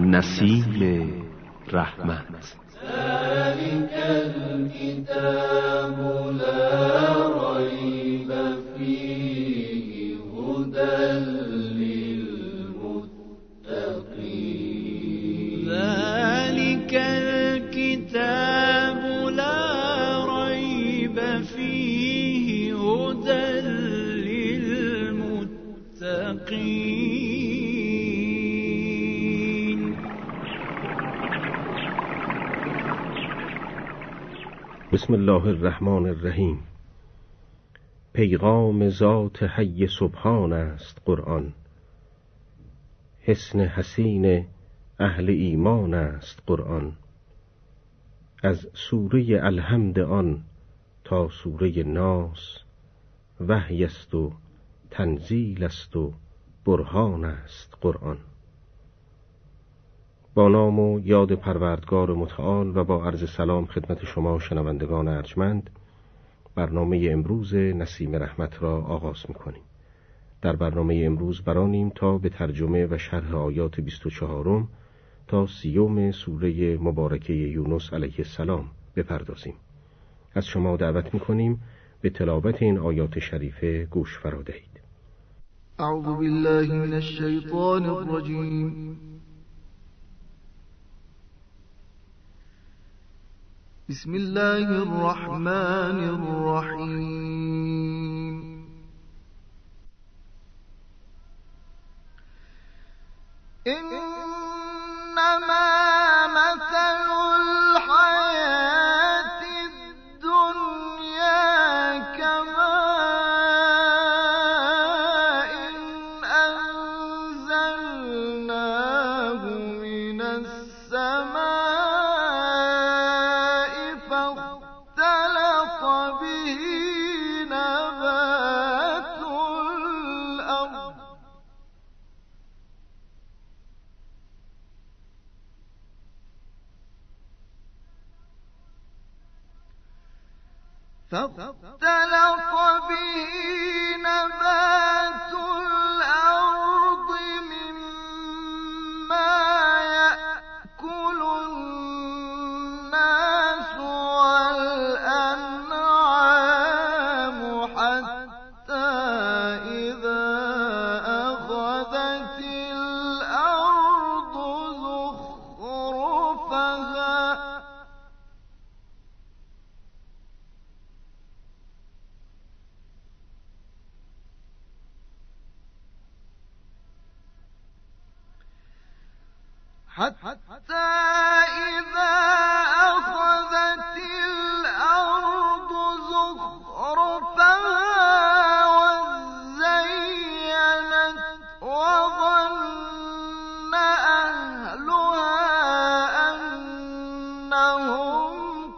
نسیم رحمت. ذلك الكتاب لا ريب فيه هدى للمتقين. ذلك الكتاب لا ريب فيه هدى للمتقين. بسم الله الرحمن الرحیم. پیغام ذات حی سبحان است قرآن، حصن حصین اهل ایمان است قرآن. از سوره الحمد آن تا سوره ناس، وحی است و تنزیل است و برهان است قرآن. با نام و یاد پروردگار متعال و با عرض سلام خدمت شما شنوندگان ارجمند، برنامه امروز نسیم رحمت را آغاز می‌کنیم. در برنامه امروز برانیم تا به ترجمه و شرح آیات 24 تا 30 سوره مبارکه یونس علیه السلام بپردازیم. از شما دعوت می‌کنیم به تلاوت این آیات شریفه گوش فرا دهید. اعوذ بالله من الشیطان الرجیم. بسم الله الرحمن الرحیم. انما مثل الحیاة الدنیا كماء انزلناه من السماء فاختلط به نبات الأرض مما يأكل الناس والأنعام حتى إذا أخذت الأرض زخرفها وزينت وظن أهلها أنهم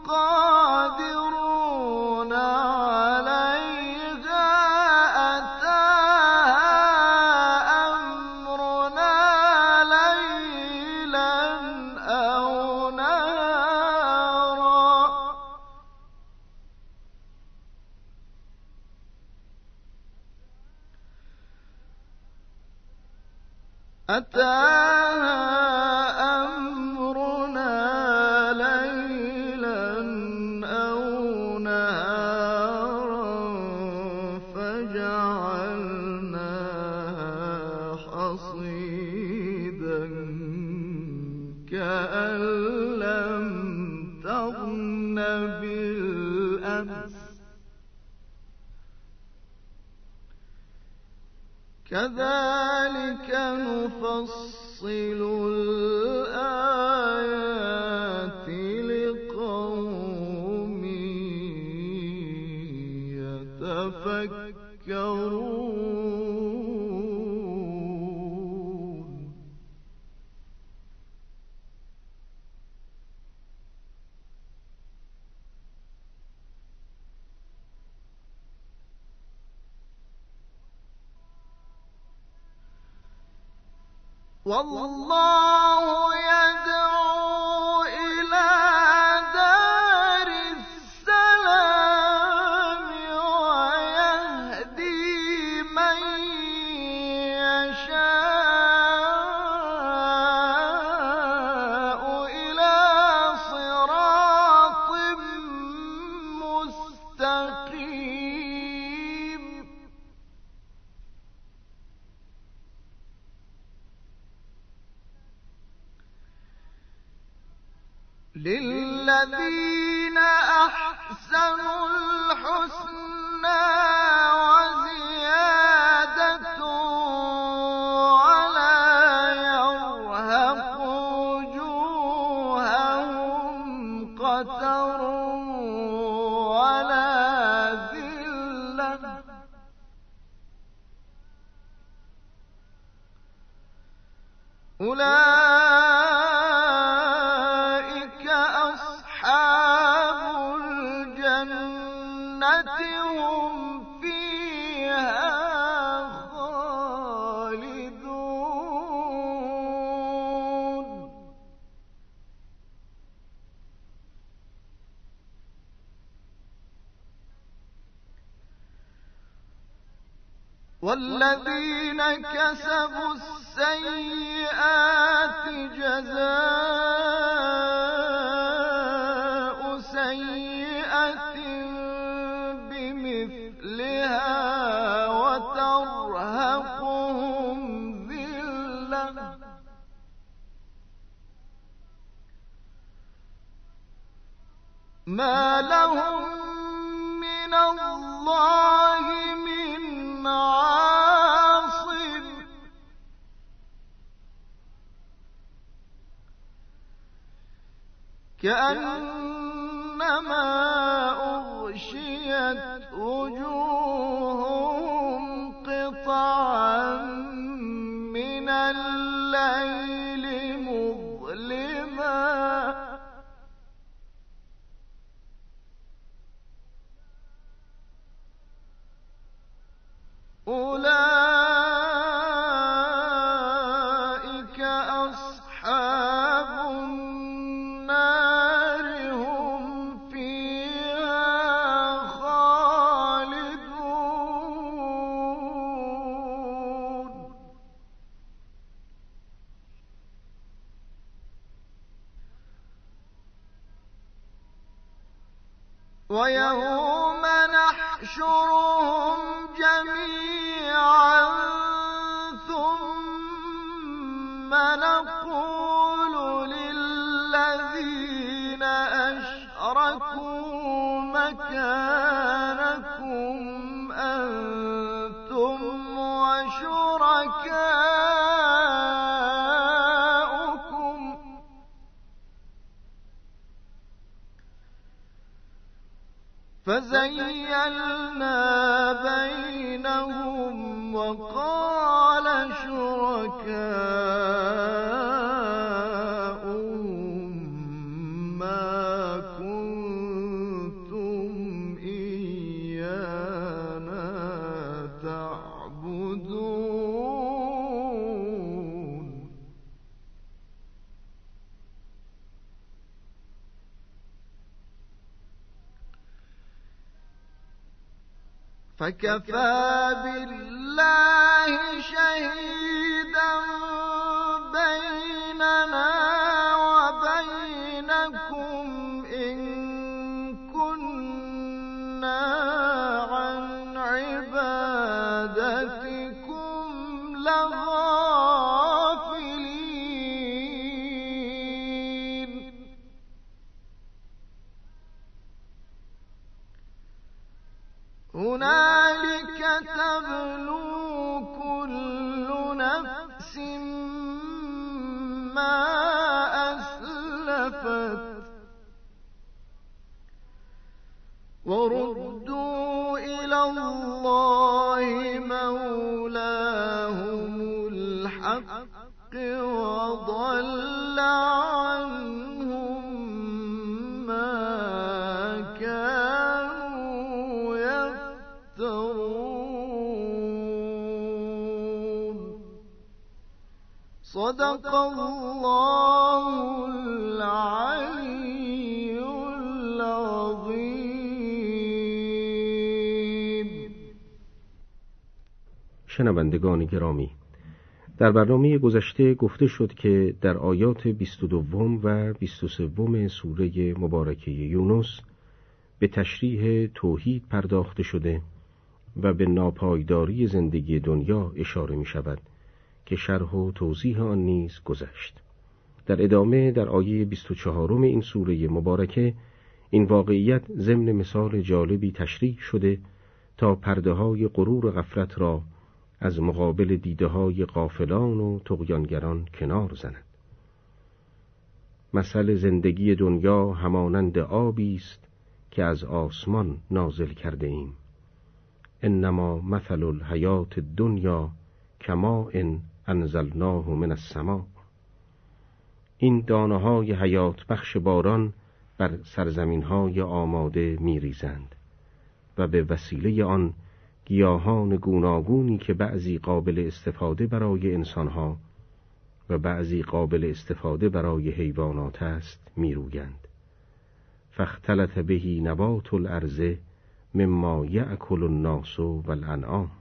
قادرون عليها أتاها أمرنا ليلا أو نهارا فجعلناها حصيدا كأن لم تغن بالأمس كذلك نفصل الآيات لقوم يتفكرون. والله يدعو إلى دار السلام ويهدي من يشاء أحسنوا الحسنى وزيادة ولا يرهق وجوههم قتر ولا ذلة أولئك أصحاب الجنة هم فيها خالدون والذين كسبوا السيئات جزاء سيئة بمثلها وترهقهم ذلة ما لهم من الله من عاصم كأنما أغشيت وجوههم قطعا من الليل مظلما أولئك أصحاب النار هم فيها خالدون ويوم نحشرهم جميعا ثم نقول للذين أشركوا مكانكم أنتم وشركاؤكم فزيّلنا بينهم وقال شركاؤهم ما كنتم إيانا تعبدون فكفى بالله شهيدا بيننا وبينكم إن كنا عن عبادتكم لغافلين هنالك تبلو كل نفس ما أسلفت وردوا إلى الله مولاهم الحق وضل عنهم ما كانوا يفترون صدق الله العلي العظيم. شنوندگان گرامی، در برنامه گذشته گفته شد که در آیات 22 و 23 سوره مبارکه یونس به تشریح توحید پرداخته شده و به ناپایداری زندگی دنیا اشاره می شود که شرح و توضیح آن نیز گذشت. در ادامه در آیه 24 این سوره مبارکه این واقعیت ضمن مثال جالبی تشریح شده تا پرده‌های غرور غفلت را از مقابل دیده‌های غافلان و طغیانگران کنار زند. مثل زندگی دنیا همانند آبی است که از آسمان نازل کرده ایم. انما مثل الحیات الدنیا کماء انزلناه من السماء. این دانه‌های حیات بخش باران بر سرزمین‌های آماده می‌ریزند و به وسیله آن گیاهان گوناگونی که بعضی قابل استفاده برای انسان‌ها و بعضی قابل استفاده برای حیوانات است می‌رویند. فاختلط به نبات الارض مما یأکل الناس والانعام.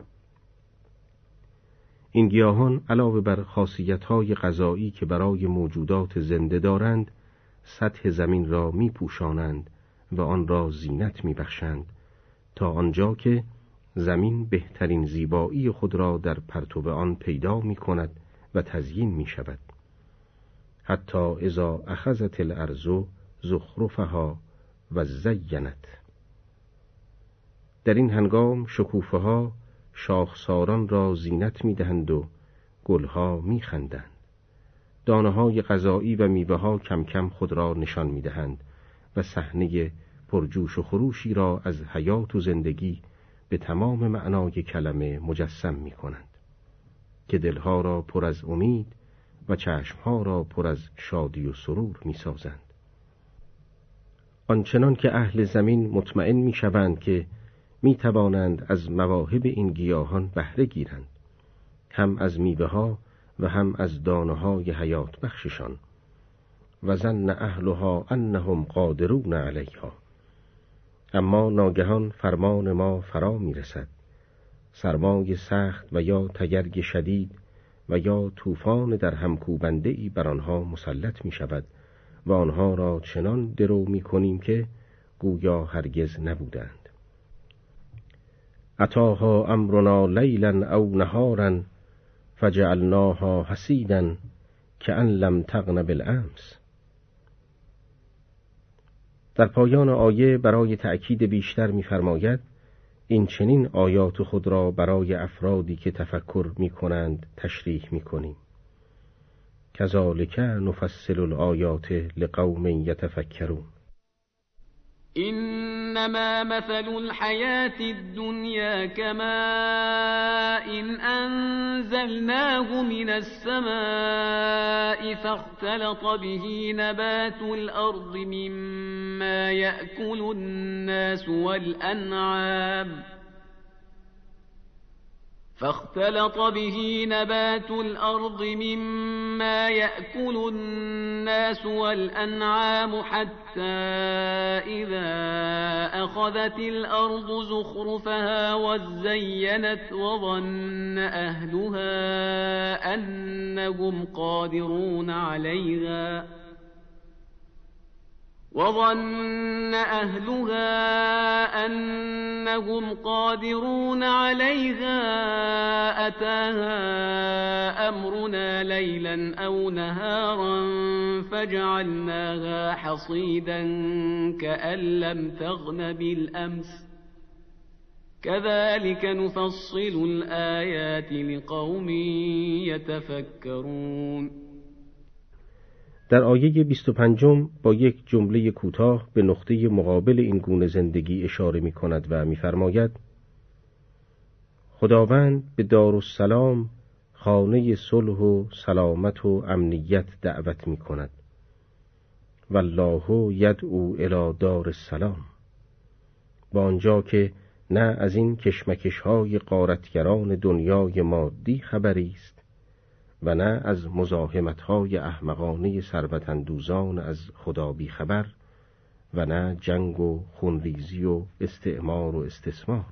این گیاهان علاوه بر خاصیت‌های غذایی که برای موجودات زنده دارند، سطح زمین را می‌پوشانند و آن را زینت می‌بخشند تا آنجا که زمین بهترین زیبایی خود را در پرتو آن پیدا می‌کند و تزیین می‌شود. حتی اذا اخذت الارض زخرفها و زینت. در این هنگام شکوفه‌ها شاخساران را زینت می‌دهند و گلها می‌خندند. دانه‌های غذایی و میوه‌ها کم کم خود را نشان می‌دهند و صحنه پرجوش و خروشی را از حیات و زندگی به تمام معنای کلمه مجسم می‌کنند که دلها را پر از امید و چشمها را پر از شادی و سرور می‌سازند. آنچنان که اهل زمین مطمئن می‌شوند که می‌توانند از مواهب این گیاهان بهره گیرند، هم از میوه‌ها و هم از دانه‌های حیات بخششان، و ظن اهلها انهم قادرون علیها. اما ناگهان فرمان ما فرا می‌رسد. سرمای سخت و یا تگرگ شدید و یا طوفان در همکوبنده‌ای بر آنها مسلط می‌شود و آنها را چنان درو می‌کنیم که گویا هرگز نبودند. اتاها امرنا لیلا او نهارا فجعلناها حصیدا کأن لم تغن بالامس. در پایان آیه برای تأکید بیشتر می‌فرماید این چنین آیات خود را برای افرادی که تفکر می‌کنند تشریح می‌کنیم. کذالک نفصل الآیات لقوم یتفکرون. إنما مثل الحياة الدنيا كماء أنزلناه من السماء فاختلط به نبات الأرض مما يأكل الناس والأنعام حتى إذا أخذت الأرض زخرفها وزينت وظن أهلها أنهم قادرون عليها أتاها أمرنا ليلا أو نهارا فجعلناها حصيدا كأن لم تغن بالأمس كذلك نفصل الآيات لقوم يتفكرون. در آیه 25 با یک جمله کوتاه به نقطه مقابل این گونه زندگی اشاره می کند و می فرماید خداوند به دارالسلام، خانه صلح و سلامت و امنیت دعوت می کند. والله یدعو الی دار السلام. با آنجا که نه از این کشمکش‌های غارتگران دنیای مادی خبری است و نه از مزاحمت‌های احمقانه ثروت‌اندوزان از خدا بی خبر و نه جنگ و خونریزی و استعمار و استثمار.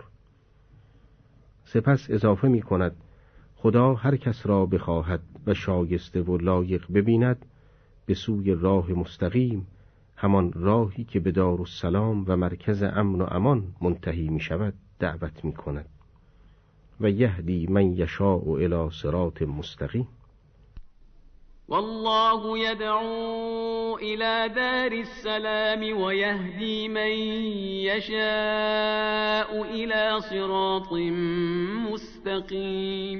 سپس اضافه می کند خدا هر کس را بخواهد و شایسته و لایق ببیند به سوی راه مستقیم، همان راهی که به دارالسلام و مرکز امن و امان منتهی می شود دعوت می کند و یهدی من یشاء الی صراط مستقیم. والله يدعو إلى دار السلام ويهدي من يشاء إلى صراط مستقیم.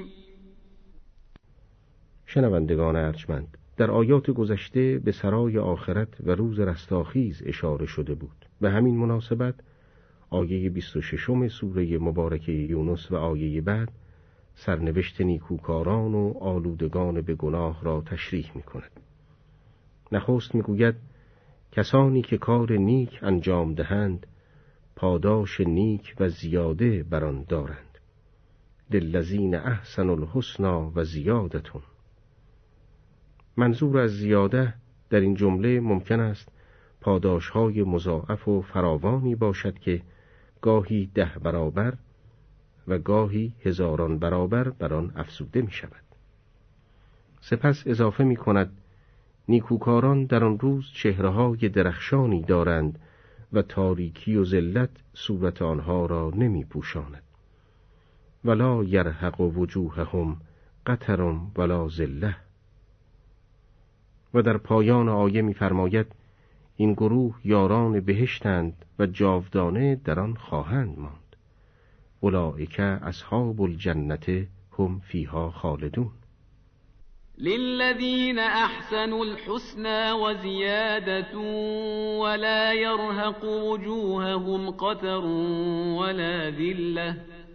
شنوندگان ارجمند، در آیات گذشته به سرای آخرت و روز رستاخیز اشاره شده بود. به همین مناسبت آیه 26 سوره مبارکه یونس و آیه بعد سرنوشت نیکوکاران و آلودگان به گناه را تشریح می کند. نخست می گوید کسانی که کار نیک انجام دهند پاداش نیک و زیاده بر آن دارند. للذین احسنوا الحسنی و زیادة. منظور از زیاده در این جمله ممکن است پاداش‌های مضاعف و فراوانی باشد که گاهی 10 برابر و گاهی هزاران برابر بر آن افزوده می شود. سپس اضافه می کند نیکوکاران در آن روز چهره‌های درخشانی دارند و تاریکی و ذلت صورت آنها را نمی پوشاند. ولا یرهق وجوههم قتر ولا ذلة. و در پایان آیه می فرماید این گروه یاران بهشتند و جاودانه در آن خواهند ماند. اولئک اصحاب الجنة هم فیها خالدون. للذین احسنوا الحسنى وزیادة ولا يرهق وجوههم قتر ولا ذلة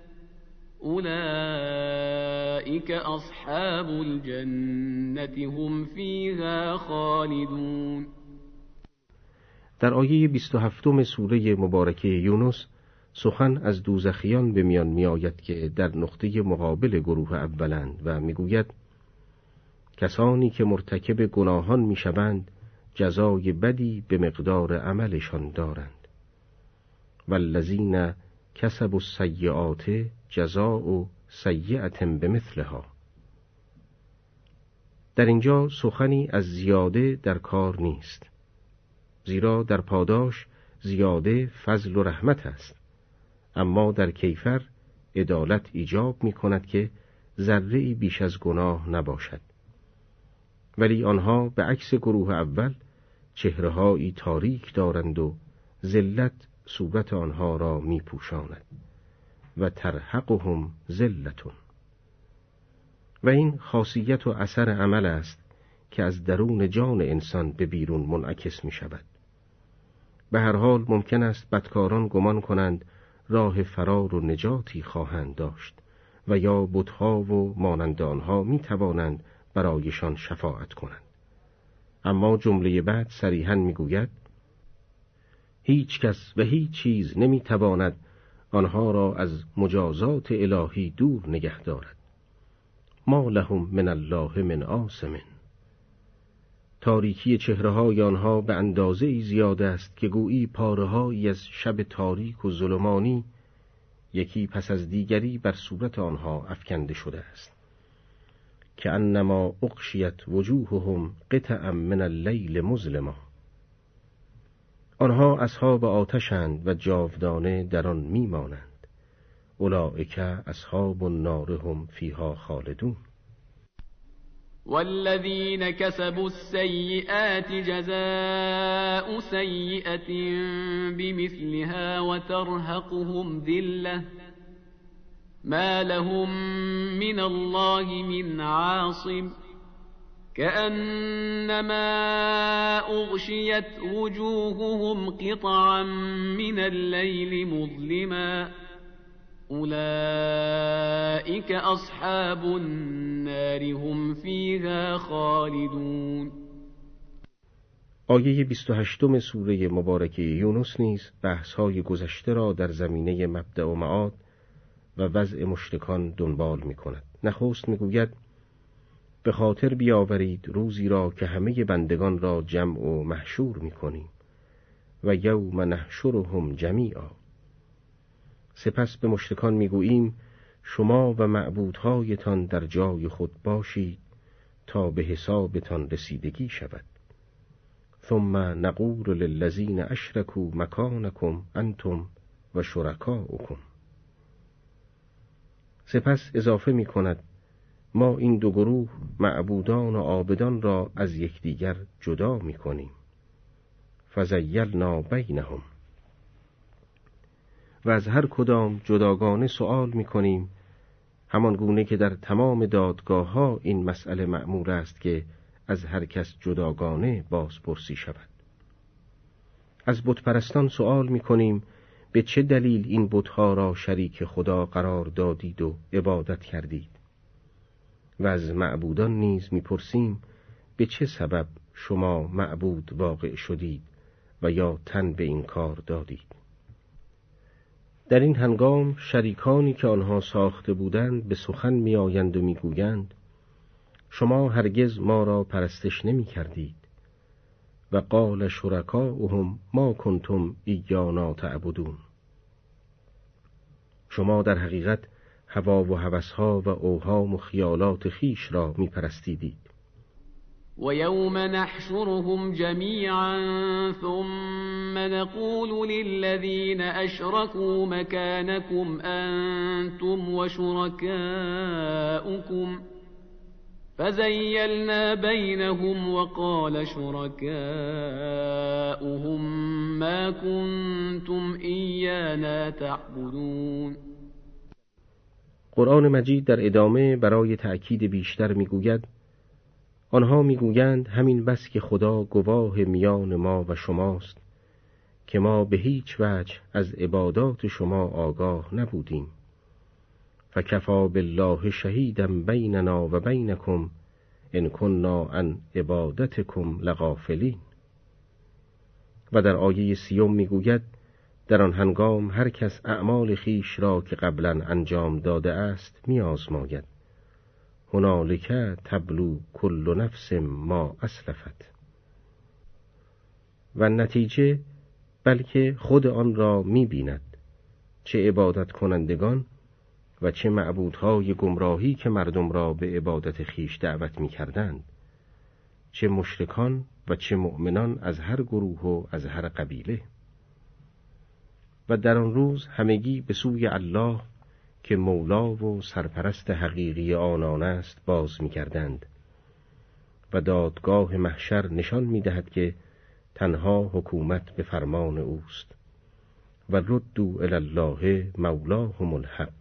اولئک اصحاب الجنة هم فیها خالدون. در آیه 27 سوره مبارکه یونس سخن از دوزخیان به میان می آید که در نقطه مقابل گروه اولند و می گوید کسانی که مرتکب گناهان می شوند جزای بدی به مقدار عملشان دارند. والذین کسبوا السیئات جزاء سیئة بمثلها. در اینجا سخنی از زیاده در کار نیست، زیرا در پاداش زیاده فضل و رحمت است، اما در کیفر عدالت ایجاب می کند که ذره‌ای بیش از گناه نباشد. ولی آنها به عکس گروه اول چهره‌هایی تاریک دارند و ذلت صورت آنها را می پوشاند و ترهقهم ذلة. و این خاصیت و اثر عمل است که از درون جان انسان به بیرون منعکس می شود. به هر حال ممکن است بدکاران گمان کنند راه فرار و نجاتی خواهند داشت و یا بت‌ها و مانند آنها می توانند برایشان شفاعت کنند. اما جمله بعد صریحاً می گوید هیچ کس و هیچ چیز نمی تواند آنها را از مجازات الهی دور نگه دارد. ما لهم من الله من عاصم. تاریکی چهره‌های آنها به اندازه‌ای زیاده است که گویی پاره‌هایی از شب تاریک و ظلمانی یکی پس از دیگری بر صورت آنها افکنده شده است. که انما اغشیت وجوههم قطعا من اللیل مظلما. آنها اصحاب آتشند و جاودانه در آن میمانند. اولئک اصحاب النار هم فیها خالدون. والذین کسبوا السیئات جزاء سیئة بمثلها وترهقهم ذلة ما لهم من الله من عاصم كأنما أغشيت وجوههم قطعا من الليل مظلما اولئک اصحاب النار هم فیها خالدون. آیه 28 سوره مبارکه یونس نیز بحث‌های گذشته را در زمینه مبدأ و معاد و وضع مشرکان دنبال می کند. نخست می گوید به خاطر بیاورید روزی را که همه بندگان را جمع و محشور می کنیم و یوم نحشرهم جمیعا. سپس به مشرکان می گوییم شما و معبودهایتان در جای خود باشید تا به حسابتان رسیدگی شود. ثم نقول للذین اشرکوا مکانکم انتم و شرکاؤکم. سپس اضافه می کند ما این دو گروه معبودان و عابدان را از یکدیگر جدا می‌کنیم. فزیلنا بینهم. و از هر کدام جداگانه سؤال می‌کنیم، همان گونه که در تمام دادگاه‌ها این مسئله مأمور است که از هر کس جداگانه بازپرسی شود. از بتپرستان سؤال می‌کنیم به چه دلیل این بت‌ها را شریک خدا قرار دادید و عبادت کردید؟ و از معبودان نیز می‌پرسیم به چه سبب شما معبود واقع شدید و یا تن به این کار دادید؟ در این هنگام شریکانی که آنها ساخته بودند به سخن می‌آیند و می‌گویند شما هرگز ما را پرستش نمی‌کردید. و قال شرکاؤهم ما کنتم ایانا تعبدون. شما در حقیقت هوا و هوس‌ها و اوهام و خیالات خیش را می‌پرستیدید. و یوم نحشرهم جمیعا ثم نقول للذین اشركوا مكانكم انتم و شركاؤكم فزيلنا بينهم وقال شركاؤهم ما كنتم إيانا تعبدون. قرآن مجید در ادامه برای تأکید بیشتر میگوید آنها میگویند همین بس که خدا گواه میان ما و شماست که ما به هیچ وجه از عبادات شما آگاه نبودیم. فکفی بالله شهیدا بیننا و بینکم ان کنا عن عبادتکم لغافلین. و در آیه 30 میگوید در آن هنگام هر کس اعمال خیش را که قبلا انجام داده است میآزماید. هنالک تبلو کل نفس ما اسلفت. و نتیجه بلکه خود آن را می‌بیند، چه عبادت کنندگان و چه معبودهای گمراهی که مردم را به عبادت خیش دعوت می‌کردند، چه مشرکان و چه مؤمنان از هر گروه و از هر قبیله. و در آن روز همگی به سوی الله که مولا و سرپرست حقیقی آنان است باز می‌گردند و دادگاه محشر نشان می‌دهد که تنها حکومت به فرمان اوست. و ردوا الی الله مولاهم الحق.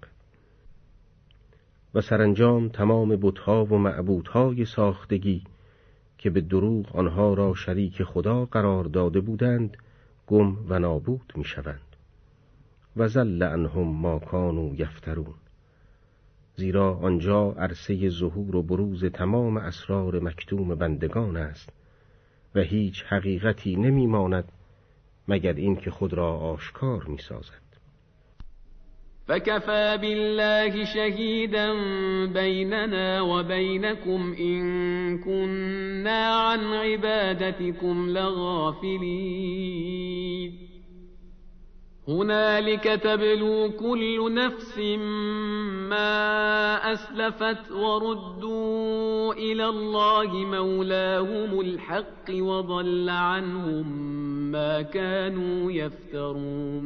و سرانجام تمام بت‌ها و معبودهای ساختگی که به دروغ آنها را شریک خدا قرار داده بودند گم و نابود می‌شوند. و ضل عنهم ما کانوا یفترون. زیرا آنجا عرصه ظهور و بروز تمام اسرار مکتوم بندگان است و هیچ حقیقتی نمی‌ماند مگر این که خود را آشکار می‌سازد. فكفى بالله شهيدا بيننا وبينكم إن كنا عن عبادتكم لغافلين هنالك تبلو كل نفس ما أسلفت وردوا إلى الله مولاهم الحق وضل عنهم ما كانوا يفترون.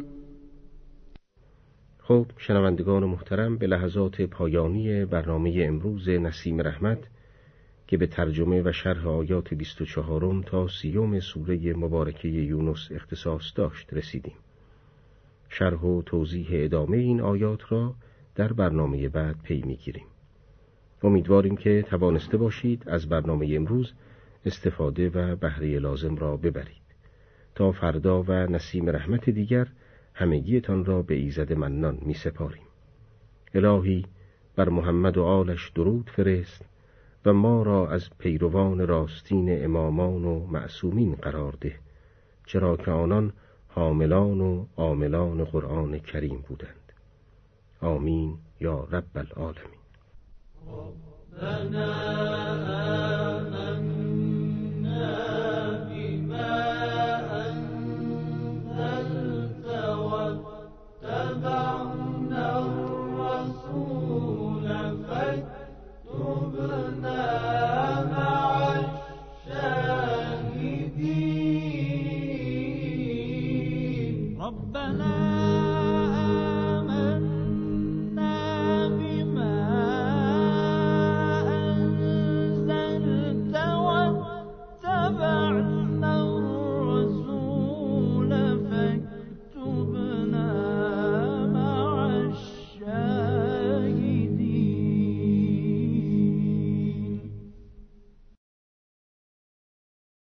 خب شنوندگان محترم، به لحظات پایانی برنامه امروز نسیم رحمت که به ترجمه و شرح آیات 24 تا 30 سوره مبارکه یونس اختصاص داشت رسیدیم. شرح و توضیح ادامه این آیات را در برنامه بعد پی می‌گیریم. امیدواریم که توانسته باشید از برنامه امروز استفاده و بهره لازم را ببرید. تا فردا و نسیم رحمت دیگر همگیتان را به ایزد منان می سپاریم. الهی بر محمد و آلش درود فرست و ما را از پیروان راستین امامان و معصومین قرار ده، چرا که آنان حاملان و عاملان قرآن کریم بودند. آمین یا رب العالمین.